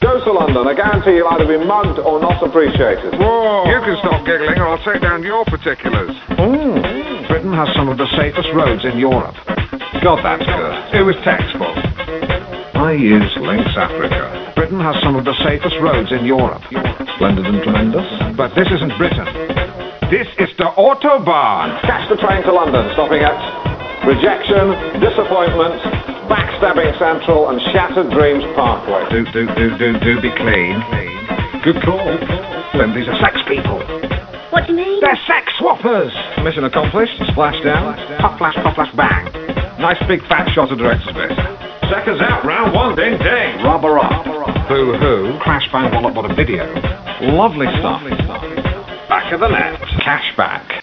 Go to London. I guarantee you'll either be mugged or not appreciated. Whoa! You can stop giggling or I'll take down your particulars. Britain has some of the safest roads in Europe. God, that's good. It was textbook. I use Lynx Africa. Britain has some of the safest roads in Europe. Splendid and tremendous. But this isn't Britain. This is the Autobahn. Catch the train to London, stopping at Rejection, Disappointment, Backstabbing Central and Shattered Dreams Parkway. Do be clean. Good call. Then these are sex people. What do you mean? They're sex swappers. Mission accomplished. Splash down. Pop flash, bang. Nice big fat shot of director's bit. Seconds out, round one, ding ding. Rubber up. Boo hoo. Crash bang wallop, what a video. Lovely stuff. Back of the net. Cashback.